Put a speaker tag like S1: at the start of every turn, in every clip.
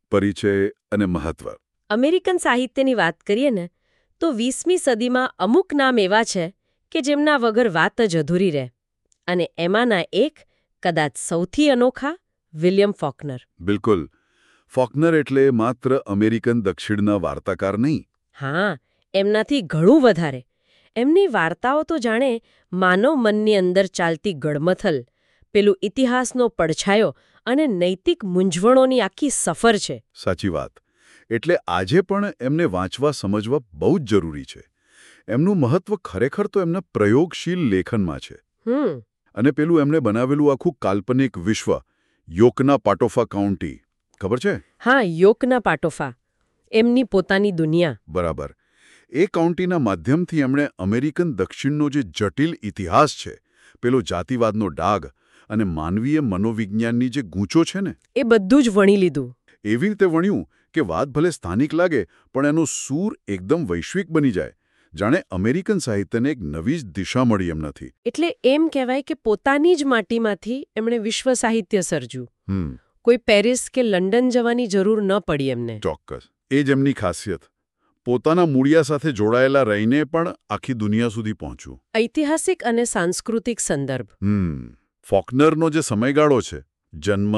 S1: પરિચય અને મહત્વ.
S2: અમેરિકન સાહિત્યની વાત કરીએ ને તો 20મી સદીમાં અમુક નામ એવા છે કે જેમના વગર વાત જ અધૂરી રહે. અને એમાંના એક, કદાચ સૌથી અનોખા, વિલિયમ ફોકનર.
S1: બિલકુલ. ફોકનર એટલે માત્ર અમેરિકન દક્ષિણના વાર્તાકાર નહીં.
S2: હા, એમનાથી ઘણું વધારે. એમની વાર્તાઓ તો જાણે માનવ મનની અંદર ચાલતી ગડમથલ, પેલું ઇતિહાસનો પડછાયો અને નૈતિક મૂંઝવણોની આખી સફર છે.
S1: સાચી વાત. એટલે આજે પણ એમને વાંચવા સમજવા બહુ જ જરૂરી છે. એમનું મહત્વ ખરેખર તો એમના પ્રયોગશીલ લેખનમાં છે. અને પેલું એમણે બનાવેલું આખું કાલ્પનિક વિશ્વ, યોકના પાટોફા કાઉન્ટી, ખબર છે?
S2: હા, યોકના પાટોફા, એમની પોતાની દુનિયા.
S1: બરાબર. એ કાઉન્ટીના માધ્યમથી એમણે અમેરિકન દક્ષિણનો જે જટિલ ઇતિહાસ છે, પેલો જાતિવાદનો ડાઘ અને માનવીય મનોવિજ્ઞાનની જે ગૂંચો છે ને,
S2: એ બધું જ વણી લીધું.
S1: એવી રીતે વણ્યું કે વાત ભલે સ્થાનિક લાગે પણ એનો સૂર એકદમ વૈશ્વિક બની જાય. જાણે અમેરિકન સાહિત્યને એક નવી જ દિશા મળી એમ નથી.
S2: એટલે એમ કહેવાય કે પોતાની જ માટીમાંથી એમણે વિશ્વ સાહિત્ય સર્જ્યું. કોઈ પેરિસ કે લંડન જવાની જરૂર ન પડી એમને.
S1: ચોક્કસ. એ જ એમની ખાસિયત. પોતાના મૂળિયા સાથે જોડાયેલા રહીને પણ આખી દુનિયા સુધી પહોંચવું.
S2: ઐતિહાસિક અને સાંસ્કૃતિક સંદર્ભ.
S1: ફોકનરનો જે સમયગાળો છે, જન્મ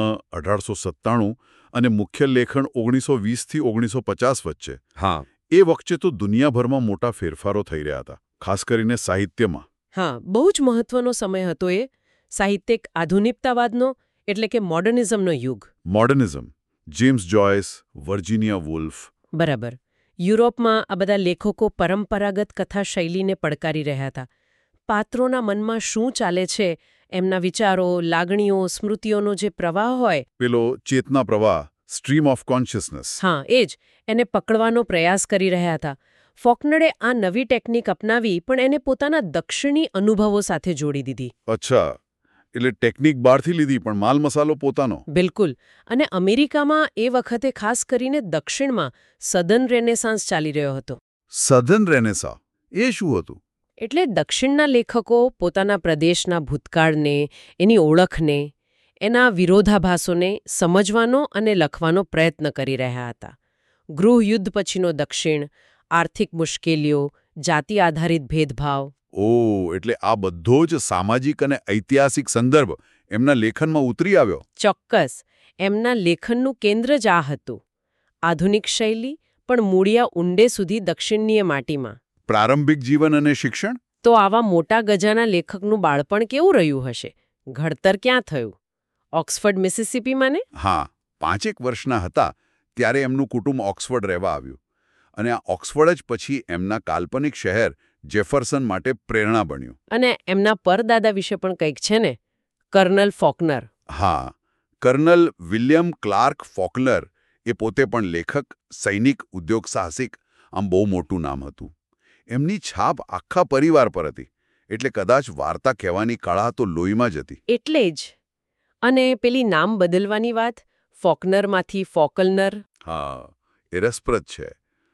S1: 1897 અને મુખ્ય લેખન 1920થી 1950 વચ્ચે. હા. એ વખતે તો દુનિયાભરમાં મોટા ફેરફારો થઈ રહ્યા હતા, ખાસ કરીને સાહિત્યમાં.
S2: હા, બહુ જ મહત્વનો સમય હતો એ. સાહિત્યિક આધુનિકતાવાદનો, એટલે કે મોડર્નિઝમનો યુગ.
S1: Modernism. James Joyce, Virginia Woolf.
S2: બરાબર. યુરોપમાં આ બધા લેખકો પરંપરાગત કથા શૈલીને પડકારી રહ્યા હતા. પાત્રોના મનમાં શું ચાલે છે, એમના વિચારો, લાગણીઓ, સ્મૃતિઓનો જે પ્રવાહ હોય,
S1: પેલો ચેતના પ્રવાહ, સ્ટ્રીમ ઓફ કોન્શિયસનેસ.
S2: હા, એ જ એને પકડવાનો પ્રયાસ કરી રહ્યા હતા. ફોકનરે આ નવી ટેકનિક અપનાવી પણ એને પોતાના દક્ષિણી અનુભવો સાથે જોડી દીધી.
S1: અચ્છા, એટલે ટેકનિક બહારથી લીધી પણ માલ મસાલો પોતાનો.
S2: બિલકુલ. અને અમેરિકામાં એ વખતે ખાસ કરીને દક્ષિણમાં સધન રેનેસાન્સ ચાલી રહ્યો હતો.
S1: સધન રેનેસા એ શું હતું?
S2: એટલે દક્ષિણના લેખકો પોતાના પ્રદેશના ભૂતકાળને, એની ઓળખને, એના વિરોધાભાસોને સમજવાનો અને લખવાનો પ્રયત્ન કરી રહ્યા હતા. ગૃહયુદ્ધ પછીનો દક્ષિણ, આર્થિક મુશ્કેલીઓ, જાતિ આધારિત ભેદભાવ.
S1: એટલે આ બધો જ સામાજિક અને ઐતિહાસિક સંદર્ભ એમના લેખનમાં ઉતરી આવ્યો.
S2: ચોક્કસ. એમના લેખનનું કેન્દ્ર જ આ હતું. આધુનિક શૈલી પણ મૂળિયા ઊંડે સુધી દક્ષિણીય માટીમાં.
S1: પ્રારંભિક જીવન અને શિક્ષણ?
S2: તો આવા મોટા ગજાના લેખકનું બાળપણ કેવું રહ્યું હશે? ઘડતર ક્યાં થયું? ઓક્સફર્ડ, મિસિસિપીમાં ને?
S1: હા, 5 વર્ષના હતા ત્યારે એમનું કુટુંબ ઓક્સફર્ડ રહેવા આવ્યું. અને આ ઓક્સફર્ડ જ પછી એમના કાલ્પનિક શહેર જેફરસન માટે પ્રેરણા બન્યું.
S2: અને એમના પરદાદા વિશે પણ કંઈક છે ને, કર્નલ ફોકનર.
S1: હા, કર્નલ વિલિયમ ક્લાર્ક ફોકનર એ પોતે પણ લેખક, સૈનિક, ઉદ્યોગ સાહસિક, આમ બહુ મોટું નામ હતું. એમની છાપ આખા પરિવાર પર હતી. એટલે કદાચ વાર્તા કહેવાની કળા તો લોહીમાં જ હતી.
S2: એટલે જ. અને પેલી નામ બદલવાની વાત, ફોકનરમાંથી ફોકલનર.
S1: હા, એ રસપ્રદ છે.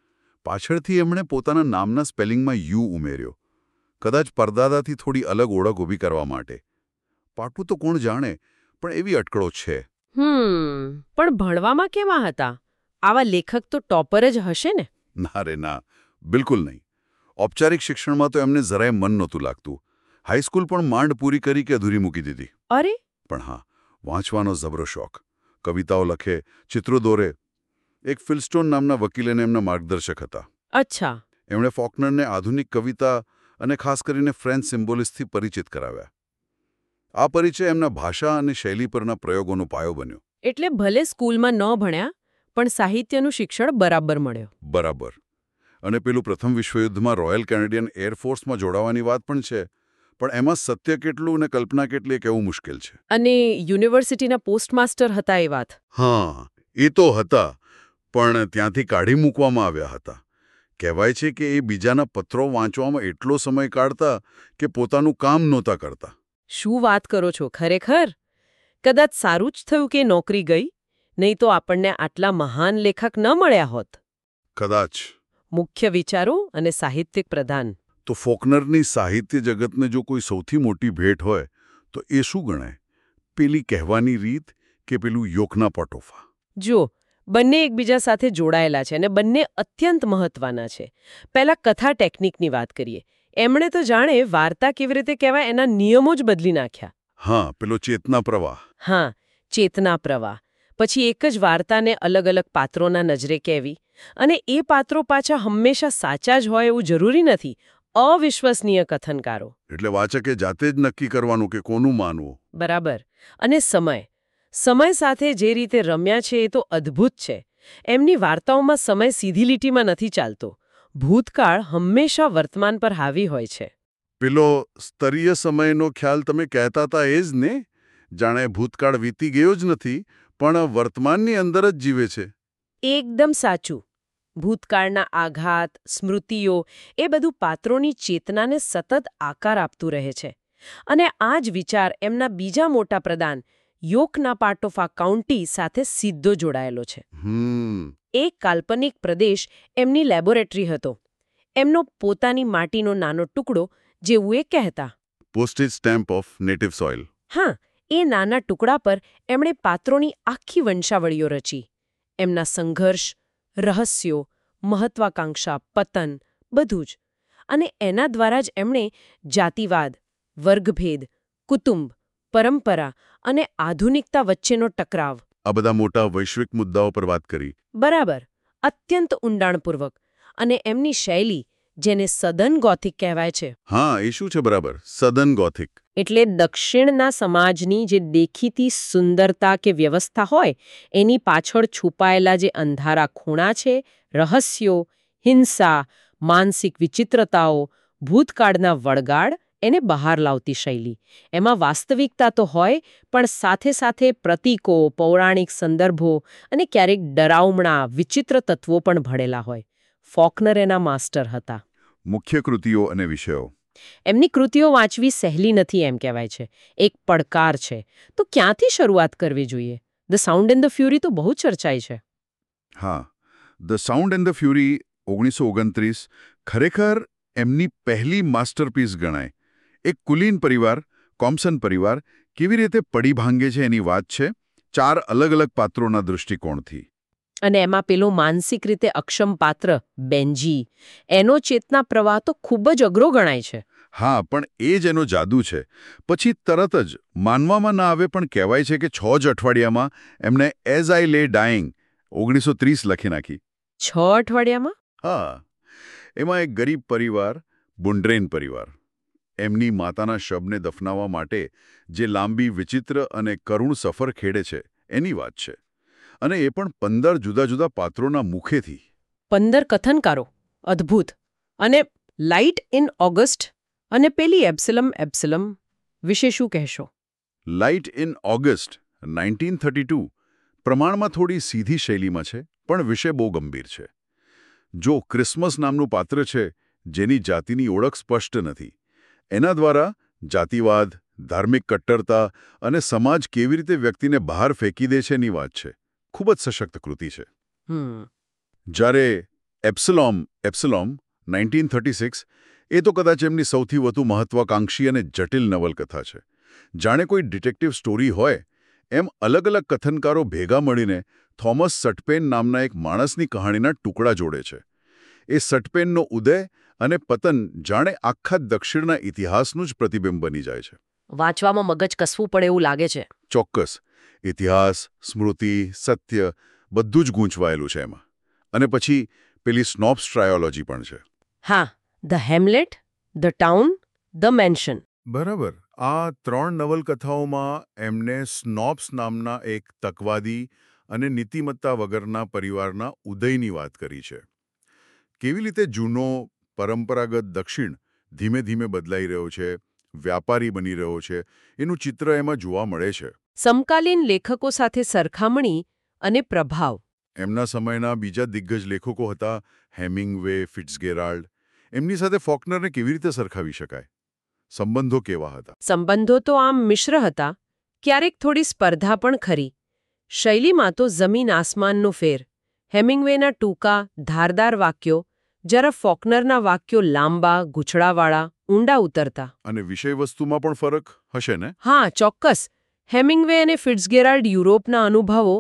S1: પાછળથી એમણે પોતાના નામના સ્પેલિંગમાં યુ ઉમેર્યો. કદાચ પરદાદાથી થોડી અલગ ઓળખ ઊભી કરવા માટે. પાટું તો કોણ જાણે, પણ એવી અટકળો છે.
S2: પણ ભણવામાં કેવા હતા? આવા લેખક તો ટોપર જ હશે ને?
S1: ના રે ના, બિલકુલ નહીં. ઔપચારિક શિક્ષણમાં તો એમને જરાય મન નહોતું લાગતું. હાઈસ્કૂલ પણ માંડ પૂરી કરી કે અધૂરી મૂકી દીધી.
S2: અરે!
S1: પણ હા, વાંચવાનો જબરો શોખ. કવિતાઓ લખે, ચિત્રો દોરે. એક ફિલસ્ટોન નામના વકીલ એમના માર્ગદર્શક હતા.
S2: અચ્છા.
S1: એમણે ફોકનરને આધુનિક કવિતા અને ખાસ કરીને ફ્રેન્ચ સિમ્બોલિસ્ટથી પરિચિત કરાવ્યા. આ પરિચય એમના ભાષા અને શૈલી પરના પ્રયોગોનો પાયો બન્યો.
S2: એટલે ભલે સ્કૂલમાં ન ભણ્યા, પણ સાહિત્યનું શિક્ષણ બરાબર મળ્યો.
S1: બરાબર. અને પેલું પ્રથમ વિશ્વયુદ્ધમાં રોયલ કેનેડિયન એરફોર્સમાં જોડાવાની વાત પણ છે. પણ એમાં સત્ય કેટલું અને કલ્પના કેટલી કહેવું મુશ્કેલ છે.
S2: અને યુનિવર્સિટીના પોસ્ટમાસ્ટર હતા એ વાત.
S1: હા, એ તો હતા, પણ ત્યાંથી કાઢી મૂકવામાં આવ્યા હતા. કહેવાય છે કે એ બીજાના પત્રો વાંચવામાં એટલો સમય કાઢતા કે પોતાનું કામ નહોતા કરતા.
S2: શું વાત કરો છો, ખરેખર? કદાચ સારું જ થયું કે નોકરી ગઈ, નહીં તો આપણને આટલા મહાન લેખક ન મળ્યા હોત.
S1: કદાચ.
S2: મુખ્ય વિચારો અને સાહિત્યિક પ્રધાન.
S1: તો ફોકનરની સાહિત્ય જગતને જો કોઈ સૌથી મોટી ભેટ હોય તો એ શું ગણાય? પેલી કહેવાની રીત કે પેલું યોકના પટોફા?
S2: જો, બંને એકબીજા સાથે જોડાયેલા છે અને બંને અત્યંત મહત્વના છે. પહેલા કથા ટેકનિકની વાત કરીએ. એમણે તો જાણે વાર્તા કેવી રીતે કહેવાય એના નિયમો જ બદલી નાખ્યા.
S1: હા, પેલો ચેતના પ્રવાહ.
S2: હા, ચેતના પ્રવાહ. પછી એક જ વાર્તાને અલગ અલગ પાત્રોના નજરે કહેવી. અને એ પાત્રો પાછા હંમેશા સાચા જ હોય એવું જરૂરી નથી. અવિશ્વસનીય કથનકારો.
S1: એટલે વાચકે જાતે જ નક્કી કરવાનું કે કોનું માનવું.
S2: બરાબર. અને સમય સાથે જે રીતે રમ્યા છે એ તો અદ્ભુત છે. એમની વાર્તાઓમાં સમય સીધી લીટીમાં નથી ચાલતો. ભૂતકાળ હંમેશા વર્તમાન પર હાવી હોય છે.
S1: પેલો સ્તરીય સમયનો ખ્યાલ તમે કહેતા હતા એ જ ને? જાણે ભૂતકાળ વીતી ગયો જ નથી, પણ વર્તમાનની અંદર જ જીવે છે.
S2: એકદમ સાચું. ભૂતકાળના આઘાત, સ્મૃતિઓ એ બધું પાત્રોની ચેતનાને સતત આકાર આપતું રહે છે. અને આ જ વિચાર એમના બીજા મોટા પ્રદાન Yoknapatawpha County સાથે સીધો જોડાયેલો છે. એક કાલ્પનિક પ્રદેશ એમની લેબોરેટરી હતો. એમનો પોતાની માટીનો નાનો ટુકડો, જેવું એ કહેતા.
S1: પોસ્ટેજ સ્ટેમ્પ ઓફ નેટિવ સોઇલ.
S2: હા, એ નાના ટુકડા પર એમણે પાત્રોની આખી વંશાવળીઓ રચી. એમના સંઘર્ષ, રહસ્યો, મહત્વાકાંક્ષા, પતન, બધું જ. અને એના દ્વારા જ એમણે જાતિવાદ, વર્ગભેદ, કુટુંબ, પરંપરા અને આધુનિકતા વચ્ચેનો ટકરાવ.
S1: આ બધા મોટા વૈશ્વિક મુદ્દાઓ પર વાત કરી.
S2: બરાબર. અત્યંત ઊંડાણપૂર્વક. અને એમની શૈલી, જેને સદન ગોથિક કહેવાય છે.
S1: હા, એ શું છે બરાબર? સદન ગોથિક.
S2: એટલે દક્ષિણના સમાજની જે દેખીતી સુંદરતા કે વ્યવસ્થા હોય એની પાછળ છુપાયેલા જે અંધારા ખૂણા છે, રહસ્યો, હિંસા, માનસિક વિચિત્રતાઓ, ભૂતકાળના વળગાડ એને બહાર લાવતી શૈલી. એમાં વાસ્તવિકતા તો હોય, પણ સાથે સાથે પ્રતીકો, પૌરાણિક સંદર્ભો અને ક્યારેક ડરાવમણા, વિચિત્ર તત્વો પણ ભળેલા હોય. ફોકનર એના માસ્ટર હતા.
S1: મુખ્ય કૃતિઓ અને વિષયો.
S2: એમની કૃતિઓ વાંચવી સહેલી નથી એમ કહેવાય છે. એક પડકાર છે. તો ક્યાંથી શરૂઆત કરવી જોઈએ? The Sound and the Fury તો બહુ ચર્ચાય છે.
S1: હા, The Sound and the Fury 1929 ખરેખર એમની પહેલી માસ્ટરપીસ ગણાય. એક કુલીન પરિવાર, કોમ્સન પરિવાર, કેવી રીતે પડી ભાંગે છે એની વાત છે, 4 અલગ અલગ પાત્રોના દૃષ્ટિકોણથી.
S2: અને એમાં પેલો માનસિક રીતે અક્ષમ પાત્ર, બેન્જી, એનો ચેતના પ્રવાહ તો ખૂબ જ અઘરો ગણાય છે.
S1: હા, પણ એ જ એનો જાદુ છે. પછી તરત જ માનવામાં ના આવે પણ કહેવાય છે કે 6 જ અઠવાડિયામાં એમણે એઝ આઈ લે ડાઇંગ 1930 લખી નાખી.
S2: 6 અઠવાડિયામાં?
S1: હા, એમાં એક ગરીબ પરિવાર, બુન્ડ્રેન પરિવાર, એમની માતાના શબને દફનાવવા માટે જે લાંબી, વિચિત્ર અને કરુણ સફર ખેડે છે એની વાત છે. અને એ પણ 15 જુદા જુદા પાત્રોના મુખેથી.
S2: 15 કથનકારો. અદ્ભુત. અને લાઇટ ઇન ઓગસ્ટ અને પેલી એબ્સલમ વિશે શું કહેશો?
S1: લાઇટ ઇન ઓગસ્ટ 1932 પ્રમાણમાં થોડી સીધી શૈલીમાં છે, પણ વિષય બહુ ગંભીર છે. જો ક્રિસમસ નામનું પાત્ર છે, જેની જાતિની ઓળખ સ્પષ્ટ નથી, એના દ્વારા જાતિવાદ, ધાર્મિક કટ્ટરતા અને સમાજ કેવી રીતે વ્યક્તિને બહાર ફેંકી દે છે એની વાત છે. ખૂબ જ સશક્ત કૃતિ છે. જ્યારે એપ્સલોમ 1936 એ તો કદાચ એમની સૌથી વધુ મહત્વાકાંક્ષી અને જટિલ નવલકથા છે. જાણે કોઈ ડિટેક્ટિવ સ્ટોરી હોય એમ અલગ અલગ કથનકારો ભેગા મળીને થોમસ સટપેન નામના એક માણસની કહાણીના ટુકડા જોડે છે. એ સટપેનનો ઉદય અને પતન જાણે આખા દક્ષિણના ઇતિહાસનું જ પ્રતિબિંબ બની જાય છે.
S2: વાંચવામાં મગજ કસવું પડે એવું લાગે છે.
S1: ચોક્કસ. ઇતિહાસ, સ્મૃતિ, સત્ય બધું જ ગૂંચવાયેલું છે એમાં. અને પછી પેલી સ્નોપ્સ ટ્રાયોલોજી પણ છે.
S2: હા, The Hamlet, The Town, The Mansion.
S1: બરાબર. આ 3 નવલકથાઓમાં એમને સ્નોપ્સ નામના એક તકવાદી અને નીતિમત્તા વગરના પરિવારના ઉદયની વાત કરી છે. કેવી રીતે જૂનો પરંપરાગત દક્ષિણ ધીમે ધીમે બદલાઈ રહ્યો છે, વ્યાપારી બની રહ્યો છે, એનું ચિત્ર એમાં જોવા મળે છે.
S2: સમકાલીન લેખકો સાથે સરખામણી અને પ્રભાવ.
S1: એમના સમયના બીજા દિગ્ગજ લેખકો હતા હેમિંગવે, ફિટ્ઝગેરાલ્ડ. એમની સાથે ફોકનરને કેવી રીતે સરખાવી શકાય? સંબંધો કેવા હતા?
S2: સંબંધો તો આમ મિશ્ર હતા. ક્યારેક થોડી સ્પર્ધા પણ ખરી. શૈલીમાં તો જમીન આસમાનનો ફેર. હેમિંગવેના ટૂંકા, ધારદાર વાક્યો, જ્યારે ફોકનરના વાક્યો લાંબા, ગૂંચળાવાળા, ઊંડા ઉતરતા.
S1: અને વિષયવસ્તુમાં પણ ફરક હશે ને?
S2: હા, ચોક્કસ. હેમિંગવે અને ફિટ્ઝગેરાલ્ડ યુરોપના અનુભવો,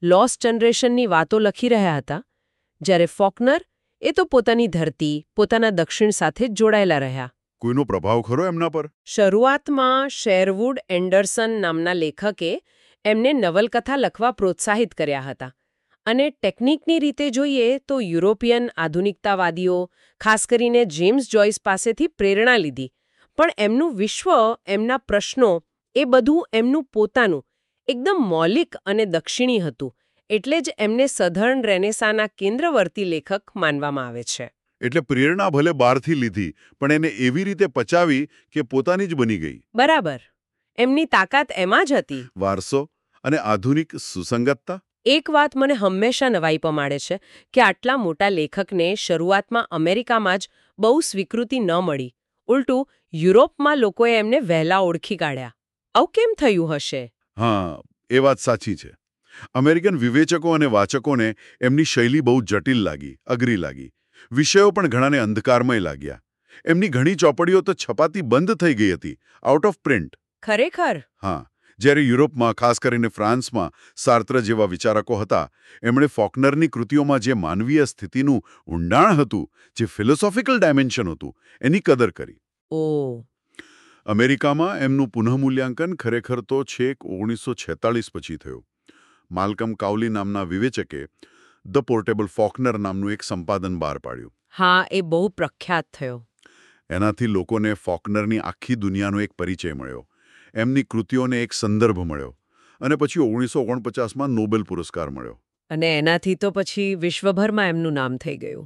S2: લોસ્ટ જનરેશનની વાતો લખી રહ્યા હતા, જ્યારે ફોકનર એ તો પોતાની ધરતી, પોતાના દક્ષિણ સાથે જ જોડાયેલા રહ્યા.
S1: કોઈનો પ્રભાવ ખરો એમના પર?
S2: શરૂઆતમાં શેરવુડ એન્ડરસન નામના લેખકે એમને નવલકથા લખવા પ્રોત્સાહિત કર્યા હતા. અને ટેકનિકની રીતે જોઈએ તો યુરોપિયન આધુનિકતાવાદીઓ, ખાસ કરીને જેમ્સ જોઇસ પાસેથી પ્રેરણા લીધી. પણ એમનું વિશ્વ, એમના પ્રશ્નો, એ બધું એમનું પોતાનું, એકદમ મૌલિક અને દક્ષિણી હતું. એટલે જ એમને સધર્ન રેનેસાના કેન્દ્રવર્તી લેખક માનવામાં આવે છે.
S1: એટલે પ્રેરણા ભલે બહારથી લીધી, પણ એને એવી રીતે પચાવી કે પોતાની જ બની ગઈ.
S2: બરાબર. એમની તાકાત એમાં જ હતી.
S1: વારસો અને આધુનિક સુસંગતતા.
S2: એક વાત મને હંમેશા નવાઈ પમાડે છે કે આટલા મોટા લેખકને શરૂઆતમાં અમેરિકામાં જ બહુ સ્વીકૃતિ ન મળી. ઉલટું યુરોપમાં લોકોએ એમને વહેલા ઓળખી કાઢ્યા. આવું કેમ થયું હશે?
S1: હા, એ વાત સાચી છે. અમેરિકન વિવેચકો અને વાચકોને એમની શૈલી બહુ જટિલ લાગી, અઘરી લાગી. વિષયો પણ ઘણાને અંધકારમય લાગ્યા. એમની ઘણી ચોપડીઓ તો છપાતી બંધ થઈ ગઈ હતી, આઉટ ઓફ પ્રિન્ટ.
S2: ખરેખર?
S1: હા. જ્યારે યુરોપમાં, ખાસ કરીને ફ્રાન્સમાં સાર્ત્ર જેવા વિચારકો હતા, એમણે ફોકનરની કૃતિઓમાં જે માનવીય સ્થિતિનું ઊંડાણ હતું, જે ફિલોસોફિકલ ડાયમેન્શન હતું, એની કદર કરી.
S2: ઓહ.
S1: અમેરિકામાં એમનું પુનઃમૂલ્યાંકન ખરેખર તો છેક 1946 પછી થયું. માલ્કમ કાઉલી નામના વિવેચકે ધ પોર્ટેબલ ફોકનર નામનું એક સંપાદન બહાર પાડ્યું.
S2: હા, એ બહુ પ્રખ્યાત થયો.
S1: એનાથી લોકોને ફોકનરની આખી દુનિયાનો એક પરિચય મળ્યો, એમની કૃતિઓને એક સંદર્ભ મળ્યો, અને પછી 1949માં નોબેલ પુરસ્કાર મળ્યો.
S2: અને એનાથી તો પછી વિશ્વભરમાં એમનું નામ થઈ ગયું.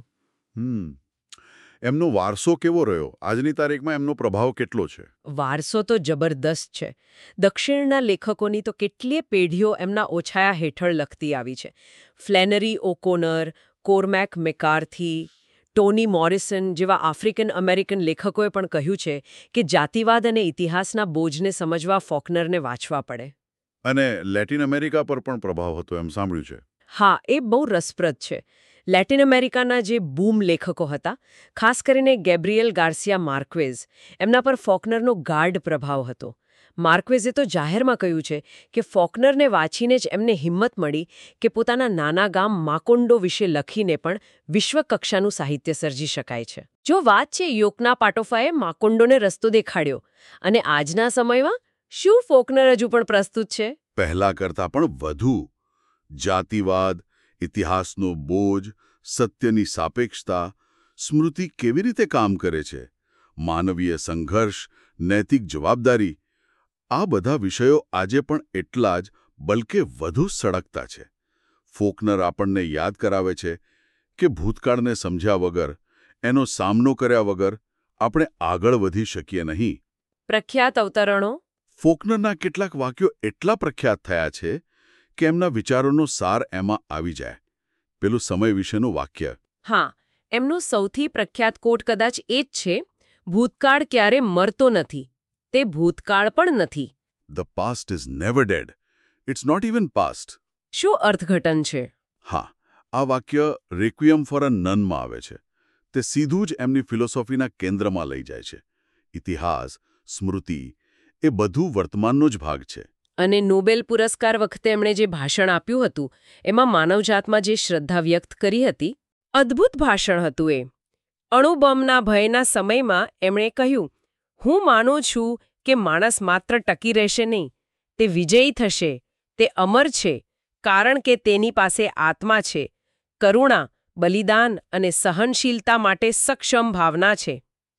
S1: એમનો વારસો કેવો રહ્યો? આજની તારીખમાં એમનો પ્રભાવ કેટલો છે?
S2: વારસો તો જબરદસ્ત છે. દક્ષિણના લેખકોની તો કેટલીય પેઢીઓ એમના ઓછાયા હેઠળ લખતી આવી છે. Flannery O'Connor, Cormac McCarthy, Toni Morrison જેવા આફ્રિકન અમેરિકન લેખકોએ પણ કહ્યું છે કે જાતિવાદ અને ઇતિહાસના બોજને સમજવા ફોકનરને વાંચવા પડે.
S1: અને લેટિન અમેરિકા પર પણ પ્રભાવ હતો એમ સાંભળ્યું છે.
S2: હા, એ બહુ રસપ્રદ છે. લેટિન અમેરિકાના જે બૂમ લેખકો હતા, ખાસ કરીને ગેબ્રિએલ ગાર્સિયા માર્ક્વેઝ, એમના પર ફોકનરનો ગાઢ પ્રભાવ હતો. માર્ક્વેઝે તો જાહેરમાં કહ્યું છે કે ફોકનરને વાંચીને જ એમને હિંમત મળી કે પોતાના નાના ગામ માકોન્ડો વિશે લખીને પણ વિશ્વકક્ષાનું સાહિત્ય સર્જી શકાય છે. જો વાત છે યોકના પાટોફાએ માકોન્ડોને રસ્તો દેખાડ્યો, અને આજના સમયમાં શું ફોકનર હજુ પણ પ્રસ્તુત છે?
S1: પહેલા કરતાં પણ વધુ. જાતિવાદ, ઇતિહાસનો બોજ, સત્યની સાપેક્ષતા, સ્મૃતિ કેવી રીતે કામ કરે છે, માનવીય સંઘર્ષ, નૈતિક જવાબદારી, આ બધા વિષયો આજે પણ એટલા જ, બલકે વધુ સળગતા છે. ફોકનર આપણને યાદ કરાવે છે કે ભૂતકાળને સમજ્યા વગર, એનો સામનો કર્યા વગર આપણે આગળ વધી શકીએ નહીં.
S2: પ્રખ્યાત અવતરણો.
S1: ફોકનરના કેટલાક વાક્યો એટલા પ્રખ્યાત થયા છે કે એમના વિચારોનો સાર એમાં આવી જાય. પેલું સમય વિશેનું વાક્ય.
S2: હા, એમનું સૌથી પ્રખ્યાત કોટ કદાચ એ જ છે, ભૂતકાળ ક્યારે મરતો નથી, તે ભૂતકાળ પણ નથી.
S1: The past is never dead. It's not even past.
S2: શું અર્થઘટન છે?
S1: હા, આ વાક્ય રિક્વિયમ ફોર અ નનમાં આવે છે. તે સીધું જ એમની ફિલોસોફીના કેન્દ્રમાં લઈ જાય છે. ઇતિહાસ, સ્મૃતિ, એ બધું વર્તમાનનો જ ભાગ છે.
S2: અને નોબેલ પુરસ્કાર વખતે એમણે જે ભાષણ આપ્યું હતું, એમાં માનવજાતમાં જે શ્રદ્ધા વ્યક્ત કરી હતી, અદ્ભુત ભાષણ હતું એ. અણુબોમ્બના ભયના સમયમાં એમણે કહ્યું, હું માનું છું કે માણસ માત્ર ટકી રહેશે નહીં, તે વિજયી થશે, તે અમર છે, કારણ કે તેની પાસે આત્મા છે, કરુણા, બલિદાન અને સહનશીલતા માટે સક્ષમ ભાવના છે.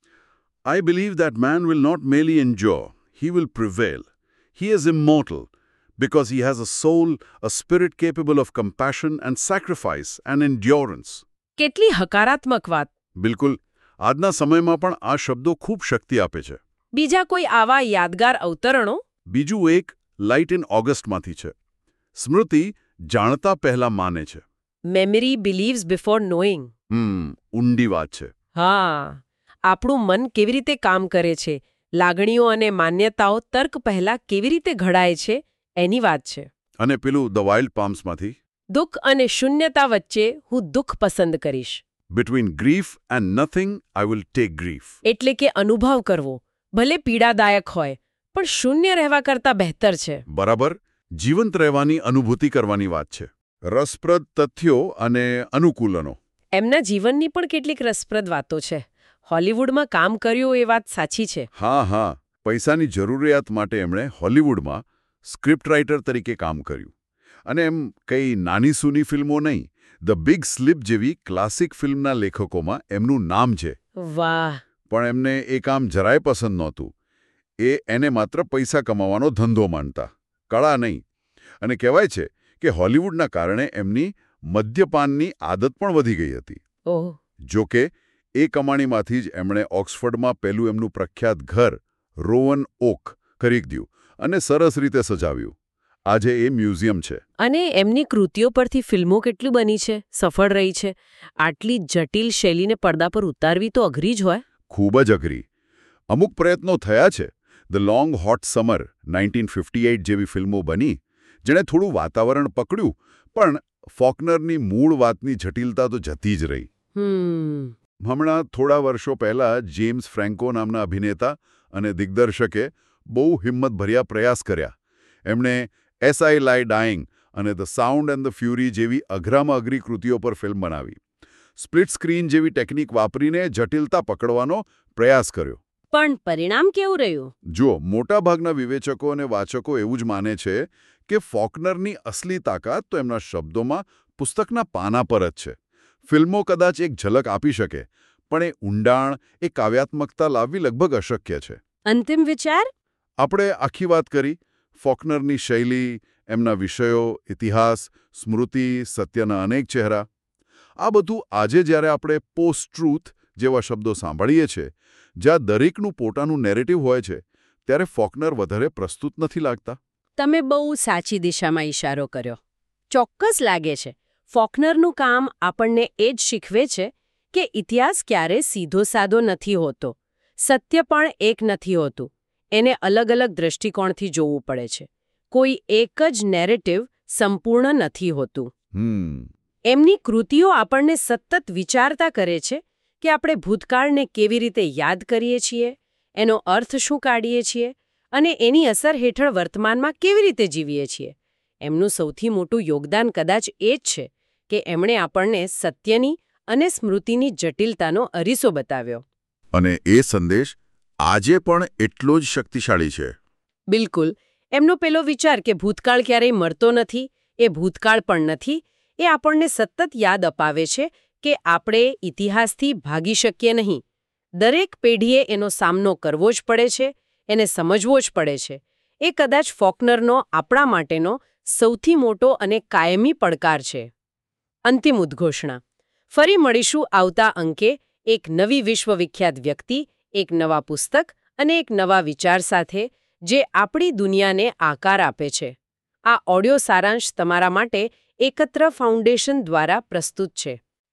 S1: I believe that man will not merely endure, he will prevail. He is immortal because he has a soul, a spirit capable of compassion and sacrifice and endurance.
S2: કેટલી હકારાત્મક વાત.
S1: બિલકુલ. આજના સમયમાં પણ આ શબ્દો ખૂબ શક્તિ આપે છે.
S2: બીજા કોઈ આવા યાદગાર અવતરણો?
S1: બીજું એક લાઇટ ઇન ઓગસ્ટમાંથી છે. સ્મૃતિ જાણતા પહેલા માને છે.
S2: Memory believes before knowing.
S1: ઊંડી વાત છે.
S2: હા, આપણું મન કેવી રીતે કામ કરે છે, લાગણીઓ અને માન્યતાઓ તર્ક પહેલા કેવી રીતે ઘડાય છે, એની વાત છે.
S1: અને પેલું ધ વાઇલ્ડ પામ્સમાંથી?
S2: દુઃખ અને શૂન્યતા વચ્ચે હું દુઃખ પસંદ કરીશ.
S1: Between grief and nothing I will take grief.
S2: એટલે કે અનુભવ કરવો, ભલે પીડાદાયક હોય, પણ શૂન્ય રહેવા કરતાં બહેતર છે.
S1: બરાબર. જીવંત રહેવાની અનુભૂતિ કરવાની વાત છે. રસપ્રદ તથ્યો અને અનુકૂલનો.
S2: એમના જીવનની પણ કેટલીક રસપ્રદ વાતો છે. હોલિવૂડમાં કામ કર્યું એ વાત સાચી છે.
S1: હા, પૈસાની જરૂરિયાત માટે એમણે હોલિવૂડમાં સ્ક્રિપ્ટ રાઇટર તરીકે કામ કર્યું. અને એમ કંઈ નાની સૂની ફિલ્મો નહીં, ધ બિગ સ્લીપ જેવી ક્લાસિક ફિલ્મના લેખકોમાં એમનું નામ છે.
S2: વાહ.
S1: પણ એમને એ કામ જરાય પસંદ નહોતું. એને માત્ર પૈસા કમાવાનો ધંધો માનતા, કળા નહીં. અને કહેવાય છે કે હોલિવૂડના કારણે એમની મદ્યપાનની આદત પણ વધી ગઈ હતી.
S2: ઓહ.
S1: જોકે એ કમાણીમાંથી જ એમણે ઓક્સફર્ડમાં પહેલું એમનું પ્રખ્યાત ઘર રોવન ઓક ખરીદ્યું અને સરસ રીતે સજાવ્યું. આજે એ મ્યુઝિયમ છે.
S2: અને એમની કૃતિઓ પરથી ફિલ્મો કેટલી બની છે, સફળ રહી છે. આટલી જટિલ શૈલીને પડદા પર ઉતારવી તો અઘરી જ હોય.
S1: ખૂબ જ અઘરી. અમુક પ્રયત્નો થયા છે. ધ લોંગ હોટ સમર 1958 જેવી ફિલ્મો બની, જેણે થોડું વાતાવરણ પકડ્યું, પણ ફોકનરની મૂળ વાતની જટિલતા તો જતી જ રહી. હમણાં થોડા વર્ષો પહેલા જેમ્સ ફ્રેન્કો નામના અભિનેતા અને દિગ્દર્શકે બહુ હિંમતભર્યા પ્રયાસ કર્યા. એમણે એસ આઈ લાઈ ડાઇંગ અને The Sound and the Fury જેવી અઘરામાં અઘરી કૃતિઓ પર ફિલ્મ બનાવી. સ્પ્લિટ સ્ક્રીન જેવી ટેકનિક વાપરીને જટિલતા પકડવાનો પ્રયાસ કર્યો.
S2: પણ પરિણામ કેવું રહ્યું?
S1: જુઓ, મોટાભાગના વિવેચકો અને વાચકો એવું જ માને છે કે ફોકનરની અસલી તાકાત તો એમના શબ્દોમાં, પુસ્તકના પાના પર જ છે. ફિલ્મો કદાચ એક ઝલક આપી શકે, પણ એ ઊંડાણ, એ કાવ્યાત્મકતા લાવવી લગભગ અશક્ય છે.
S2: અંતિમ વિચાર?
S1: આપણે આખી વાત કરી. ફોકનરની શૈલી, એમના વિષયો, ઇતિહાસ, સ્મૃતિ, સત્યના અનેક ચહેરા. આ બધું આજે જ્યારે આપણે પોસ્ટ ટ્રુથ જેવા શબ્દો સાંભળીએ છીએ, જ્યાં દરેકનું પોતાનું નેરેટિવ હોય છે, ત્યારે ફોકનર વધારે પ્રસ્તુત નથી લાગતા.
S2: તમે બહુ સાચી દિશામાં ઈશારો કર્યો. ચોક્કસ લાગે છે ફોકનરનું કામ આપણને એ જ શીખવે છે કે ઇતિહાસ ક્યારે સીધો સાદો નથી હોતો. સત્ય પણ એક નથી હોતું. એને અલગ અલગ દૃષ્ટિકોણથી જોવું પડે છે. કોઈ એક જ નેરેટિવ સંપૂર્ણ નથી હોતું. એમની કૃતિઓ આપણને સતત વિચારતા કરે છે કે આપણે ભૂતકાળને કેવી રીતે યાદ કરીએ છીએ, એનો અર્થ શું કાઢીએ છીએ અને એની અસર હેઠળ વર્તમાનમાં કેવી રીતે જીવીએ છીએ. એમનું સૌથી મોટું યોગદાન કદાચ એ જ છે કે એમણે આપણને સત્યની અને સ્મૃતિની જટિલતાનો અરીસો બતાવ્યો.
S1: અને એ સંદેશ આજે પણ એટલો જ શક્તિશાળી છે.
S2: બિલકુલ. એમનો પેલો વિચાર કે ભૂતકાળ ક્યારેય મરતો નથી, એ ભૂતકાળ પણ નથી, એ આપણને સતત યાદ અપાવે છે કે આપણે ઇતિહાસથી ભાગી શકીએ નહીં. દરેક પેઢીએ એનો સામનો કરવો જ પડે છે, એને સમજવો જ પડે છે. એ કદાચ ફોકનરનો આપણા માટેનો સૌથી મોટો અને કાયમી પડકાર છે. અંતિમ ઉદ્ઘોષણા. ફરી મળીશું આવતા અંકે એક નવી વિશ્વવિખ્યાત વ્યક્તિ, એક નવા પુસ્તક અને એક નવા વિચાર સાથે, જે આપણી દુનિયાને આકાર આપે છે. આ ઓડિયો સારાંશ તમારા માટે એકત્ર ફાઉન્ડેશન દ્વારા પ્રસ્તુત છે.